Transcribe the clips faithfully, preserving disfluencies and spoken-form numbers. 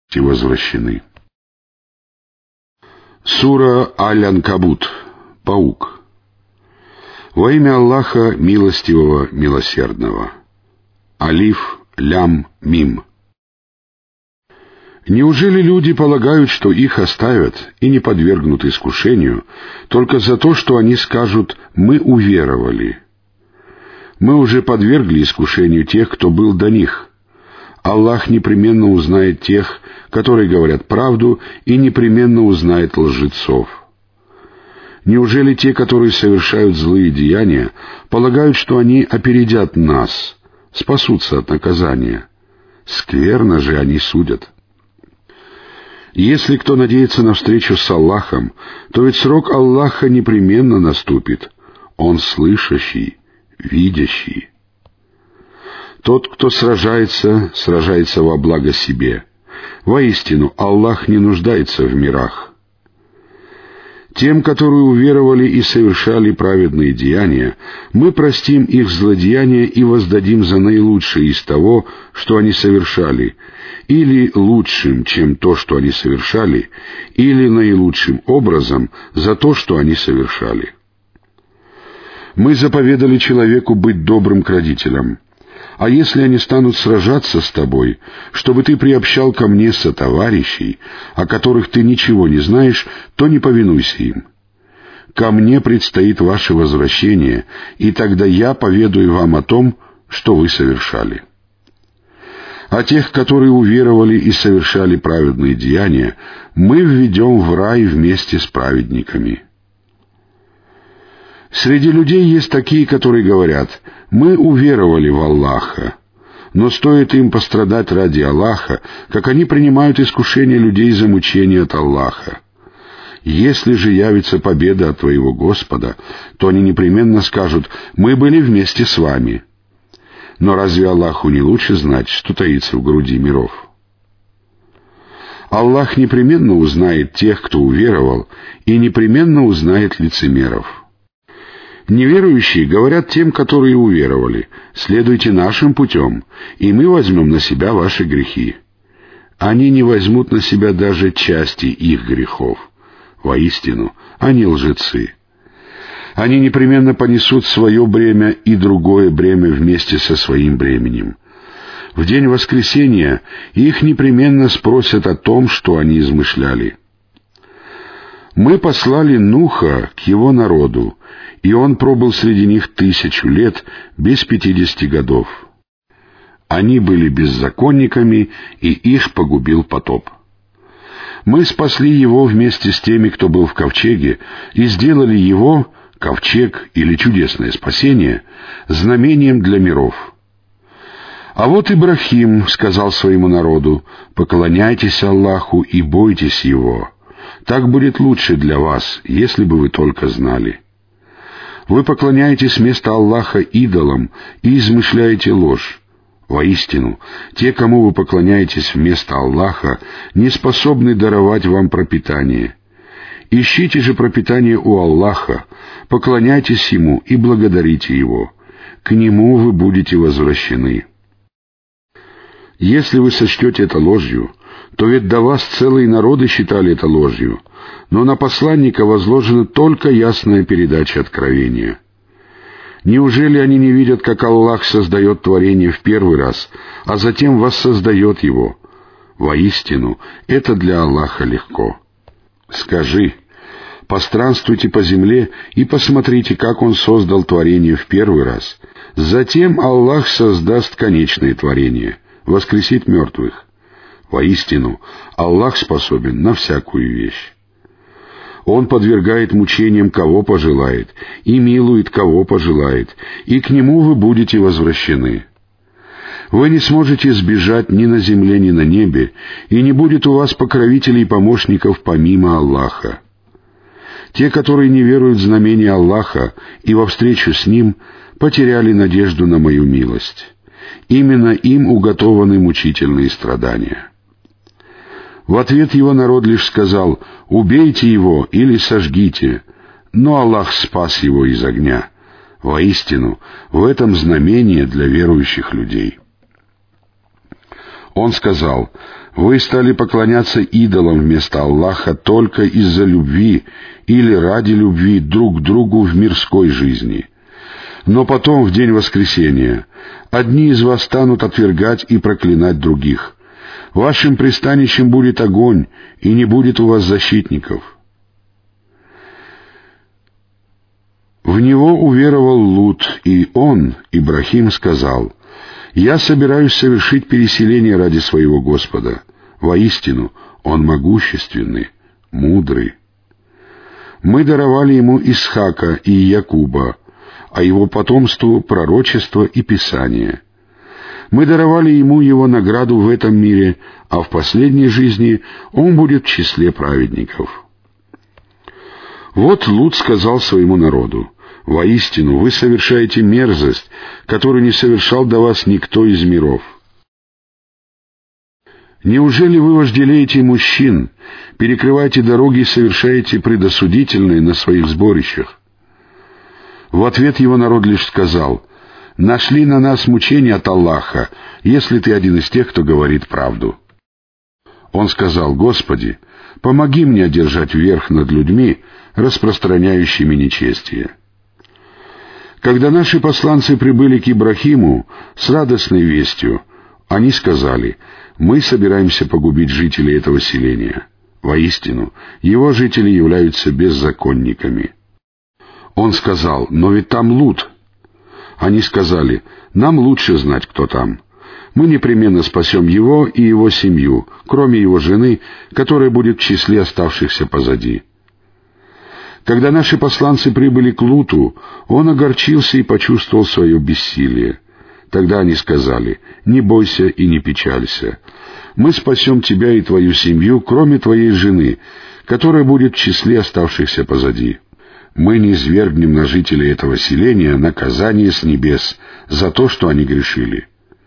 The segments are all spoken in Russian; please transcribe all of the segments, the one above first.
и возвращены. Сура Аль-Анкабут. Паук. Во имя Аллаха Милостивого, Милосердного. Алиф, Лям, Мим. Неужели люди полагают, что их оставят и не подвергнут искушению только за то, что они скажут «мы уверовали»? Мы уже подвергли искушению тех, кто был до них. Аллах непременно узнает тех, которые говорят правду, и непременно узнает лжецов. Неужели те, которые совершают злые деяния, полагают, что они опередят нас, спасутся от наказания? Скверно же они судят. Если кто надеется на встречу с Аллахом, то ведь срок Аллаха непременно наступит. Он слышащий, видящий. Тот, кто сражается, сражается во благо себе. Воистину, Аллах не нуждается в мирах. Тем, которые уверовали и совершали праведные деяния, мы простим их злодеяния и воздадим за наилучшее из того, что они совершали, или лучшим, чем то, что они совершали, или наилучшим образом за то, что они совершали. Мы заповедали человеку быть добрым к родителям. А если они станут сражаться с тобой, чтобы ты приобщал ко мне сотоварищей, о которых ты ничего не знаешь, то не повинуйся им. Ко мне предстоит ваше возвращение, и тогда я поведаю вам о том, что вы совершали. А тех, которые уверовали и совершали праведные деяния, мы введем в рай вместе с праведниками. Среди людей есть такие, которые говорят: «Мы уверовали в Аллаха», но стоит им пострадать ради Аллаха, как они принимают искушение людей за мучение от Аллаха. Если же явится победа от твоего Господа, то они непременно скажут: «Мы были вместе с вами». Но разве Аллаху не лучше знать, что таится в груди миров? Аллах непременно узнает тех, кто уверовал, и непременно узнает лицемеров. Неверующие говорят тем, которые уверовали: «Следуйте нашим путем, и мы возьмем на себя ваши грехи». Они не возьмут на себя даже части их грехов. Воистину, они лжецы. Они непременно понесут свое бремя и другое бремя вместе со своим бременем. В день воскресения их непременно спросят о том, что они измышляли. Мы послали Нуха к его народу, и он пробыл среди них тысячу лет без пятидесяти годов. Они были беззаконниками, и их погубил потоп. Мы спасли его вместе с теми, кто был в ковчеге, и сделали его, ковчег или чудесное спасение, знамением для миров. А вот Ибрахим сказал своему народу: «Поклоняйтесь Аллаху и бойтесь Его. Так будет лучше для вас, если бы вы только знали. Вы поклоняетесь вместо Аллаха идолам и измышляете ложь. Воистину, те, кому вы поклоняетесь вместо Аллаха, не способны даровать вам пропитание. Ищите же пропитание у Аллаха, поклоняйтесь Ему и благодарите Его. К Нему вы будете возвращены. Если вы сочтете это ложью, то ведь до вас целые народы считали это ложью, но на посланника возложена только ясная передача откровения. Неужели они не видят, как Аллах создает творение в первый раз, а затем воссоздает его? Воистину, это для Аллаха легко. Скажи: постранствуйте по земле и посмотрите, как Он создал творение в первый раз. Затем Аллах создаст конечное творение, воскресит мертвых. Воистину, Аллах способен на всякую вещь. Он подвергает мучениям, кого пожелает, и милует, кого пожелает, и к Нему вы будете возвращены. Вы не сможете сбежать ни на земле, ни на небе, и не будет у вас покровителей и помощников помимо Аллаха. Те, которые не веруют в знамения Аллаха и во встречу с Ним, потеряли надежду на мою милость. Именно им уготованы мучительные страдания. В ответ его народ лишь сказал: «Убейте его или сожгите», но Аллах спас его из огня. Воистину, в этом знамение для верующих людей. Он сказал: «Вы стали поклоняться идолам вместо Аллаха только из-за любви или ради любви друг к другу в мирской жизни. Но потом, в день воскресения, одни из вас станут отвергать и проклинать других. Вашим пристанищем будет огонь, и не будет у вас защитников». В него уверовал Лут, и он, Ибрахим, сказал: «Я собираюсь совершить переселение ради своего Господа. Воистину, Он могущественный, мудрый». Мы даровали ему Исхака и Якуба, а его потомству пророчество и Писание. Мы даровали ему его награду в этом мире, а в последней жизни он будет в числе праведников. Вот Лут сказал своему народу: «Воистину, вы совершаете мерзость, которую не совершал до вас никто из миров. Неужели вы вожделеете мужчин, перекрываете дороги и совершаете предосудительные на своих сборищах?» В ответ его народ лишь сказал: «Нашли на нас мучения от Аллаха, если ты один из тех, кто говорит правду». Он сказал: «Господи, помоги мне одержать верх над людьми, распространяющими нечестие». Когда наши посланцы прибыли к Ибрахиму с радостной вестью, они сказали: «Мы собираемся погубить жителей этого селения. Воистину, его жители являются беззаконниками». Он сказал: «Но ведь там Лут». Они сказали: «Нам лучше знать, кто там. Мы непременно спасем его и его семью, кроме его жены, которая будет в числе оставшихся позади». Когда наши посланцы прибыли к Луту, он огорчился и почувствовал свое бессилие. Тогда они сказали: «Не бойся и не печалься. Мы спасем тебя и твою семью, кроме твоей жены, которая будет в числе оставшихся позади. Мы низвергнем на жителей этого селения наказание с небес за то, что они грешили».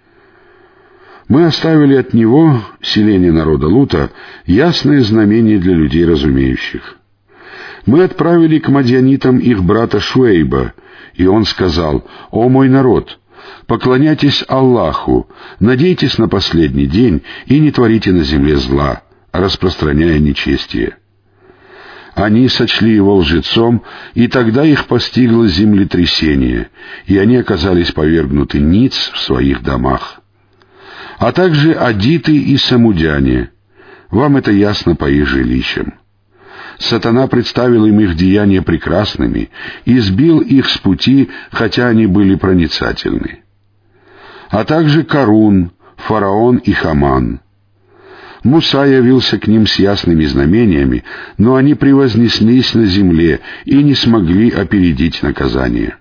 Мы оставили от него, селение народа Лута, ясное знамение для людей разумеющих. Мы отправили к мадьянитам их брата Шуэйба, и он сказал: «О мой народ, поклоняйтесь Аллаху, надейтесь на последний день и не творите на земле зла, распространяя нечестие». Они сочли его лжецом, и тогда их постигло землетрясение, и они оказались повергнуты ниц в своих домах. А также адиты и самудяне. Вам это ясно по их жилищам. Сатана представил им их деяния прекрасными и сбил их с пути, хотя они были проницательны. А также Карун, фараон и Хаман. Муса явился к ним с ясными знамениями, но они превознеслись на земле и не смогли опередить наказание.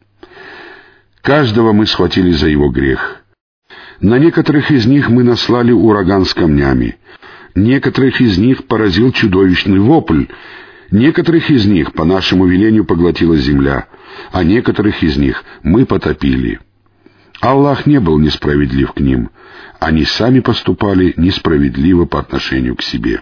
Каждого мы схватили за его грех. На некоторых из них мы наслали ураган с камнями. Некоторых из них поразил чудовищный вопль, некоторых из них по нашему велению поглотила земля, а некоторых из них мы потопили. Аллах не был несправедлив к ним, они сами поступали несправедливо по отношению к себе.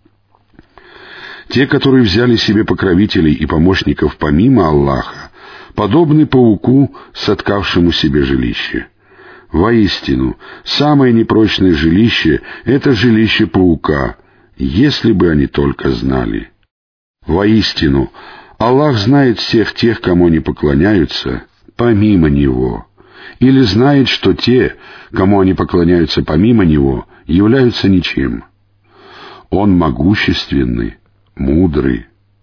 Те, которые взяли себе покровителей и помощников помимо Аллаха, подобны пауку, соткавшему себе жилище. Воистину, самое непрочное жилище — это жилище паука, если бы они только знали. Воистину, Аллах знает всех тех, кому они поклоняются, помимо Него, или знает, что те, кому они поклоняются помимо Него, являются ничем. Он могущественный, мудрый.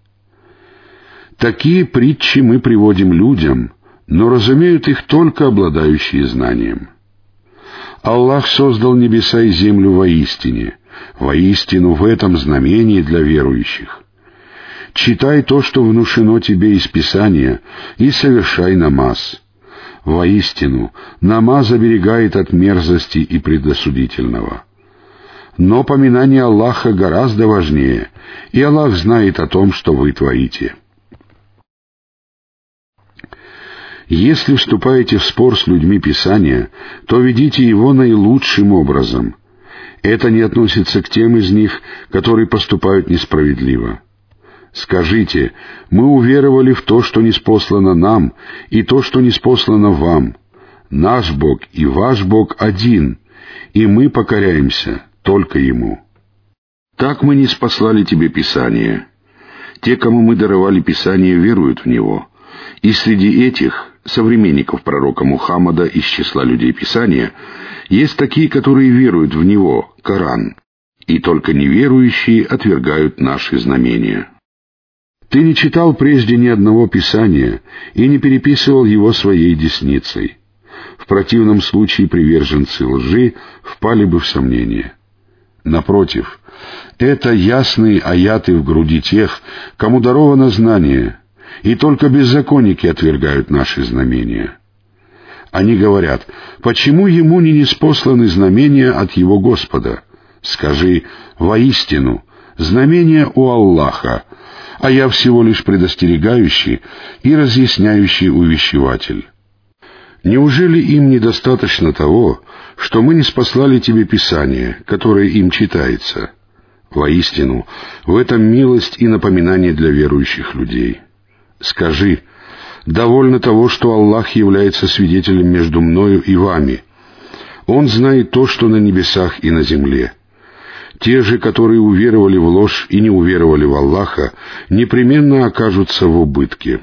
Такие притчи мы приводим людям, но разумеют их только обладающие знанием. Аллах создал небеса и землю воистине, воистину в этом знамении для верующих. Читай то, что внушено тебе из Писания, и совершай намаз. Воистину, намаз оберегает от мерзости и предосудительного. Но поминание Аллаха гораздо важнее, и Аллах знает о том, что вы творите. Если вступаете в спор с людьми Писания, то ведите его наилучшим образом. Это не относится к тем из них, которые поступают несправедливо. Скажите: мы уверовали в то, что ниспослано нам, и то, что ниспослано вам. Наш Бог и ваш Бог один, и мы покоряемся только Ему. Так мы не спаслали тебе Писание. Те, кому мы даровали Писание, веруют в него. И среди этих, современников пророка Мухаммада из числа людей Писания, есть такие, которые веруют в него, Коран, и только неверующие отвергают наши знамения. Ты не читал прежде ни одного Писания и не переписывал его своей десницей. В противном случае приверженцы лжи впали бы в сомнение. Напротив, это ясные аяты в груди тех, кому даровано знание, и только беззаконники отвергают наши знамения. Они говорят: почему ему не ниспосланы знамения от его Господа? Скажи: воистину, знамения у Аллаха, а я всего лишь предостерегающий и разъясняющий увещеватель. Неужели им недостаточно того, что мы ниспослали тебе Писание, которое им читается? Воистину, в этом милость и напоминание для верующих людей. Скажи: довольно того, что Аллах является свидетелем между мною и вами. Он знает то, что на небесах и на земле. Те же, которые уверовали в ложь и не уверовали в Аллаха, непременно окажутся в убытке.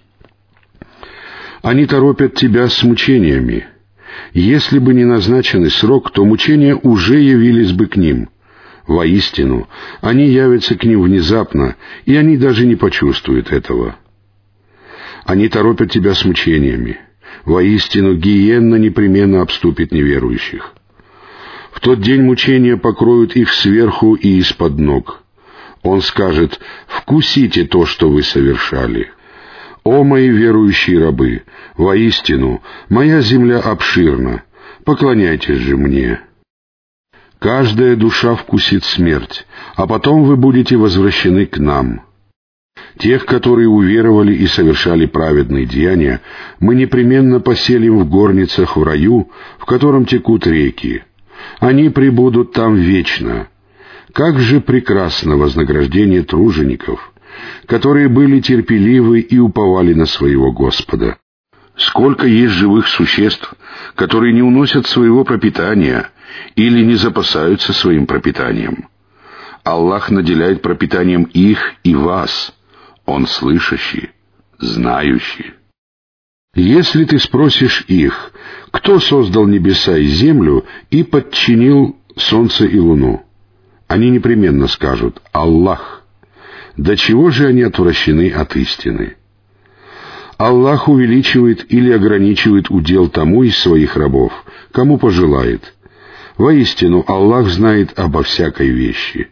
Они торопят тебя с мучениями. Если бы не назначенный срок, то мучения уже явились бы к ним. Воистину, они явятся к ним внезапно, и они даже не почувствуют этого. Они торопят тебя с мучениями. Воистину, гиенна непременно обступит неверующих. В тот день мучения покроют их сверху и из-под ног. Он скажет: «Вкусите то, что вы совершали». «О мои верующие рабы, воистину, моя земля обширна, поклоняйтесь же мне». Каждая душа вкусит смерть, а потом вы будете возвращены к нам. Тех, которые уверовали и совершали праведные деяния, мы непременно поселим в горницах в раю, в котором текут реки. Они пребудут там вечно. Как же прекрасно вознаграждение тружеников, которые были терпеливы и уповали на своего Господа. Сколько есть живых существ, которые не уносят своего пропитания или не запасаются своим пропитанием. Аллах наделяет пропитанием их и вас. Он слышащий, знающий. Если ты спросишь их, кто создал небеса и землю и подчинил солнце и луну, они непременно скажут: Аллах. До чего же они отвращены от истины? Аллах увеличивает или ограничивает удел тому из своих рабов, кому пожелает. Воистину, Аллах знает обо всякой вещи.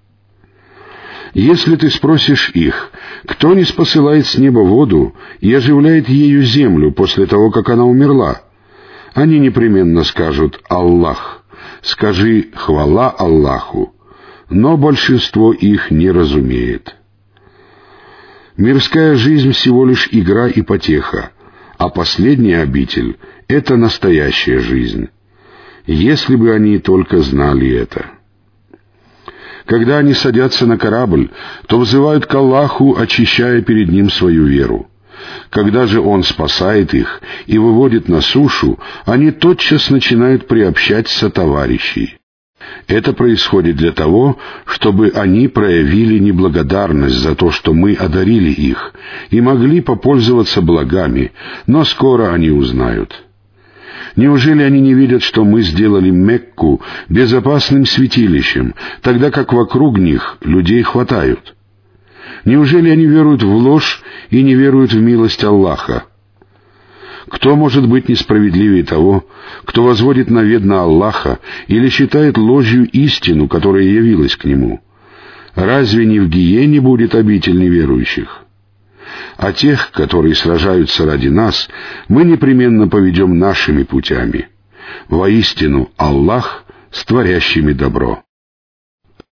Если ты спросишь их, кто ниспосылает с неба воду и оживляет ею землю после того, как она умерла, они непременно скажут: Аллах. Скажи: хвала Аллаху. Но большинство их не разумеет. Мирская жизнь всего лишь игра и потеха, а последняя обитель — это настоящая жизнь. Если бы они только знали это. Когда они садятся на корабль, то взывают к Аллаху, очищая перед Ним свою веру. Когда же Он спасает их и выводит на сушу, они тотчас начинают приобщать сотоварищей. Это происходит для того, чтобы они проявили неблагодарность за то, что мы одарили их, и могли попользоваться благами, но скоро они узнают. Неужели они не видят, что мы сделали Мекку безопасным святилищем, тогда как вокруг них людей хватают? Неужели они веруют в ложь и не веруют в милость Аллаха? Кто может быть несправедливее того, кто возводит навет на Аллаха или считает ложью истину, которая явилась к нему? Разве не в гиене будет обитель неверующих? А тех, которые сражаются ради нас, мы непременно поведем нашими путями. Воистину, Аллах с творящими добро.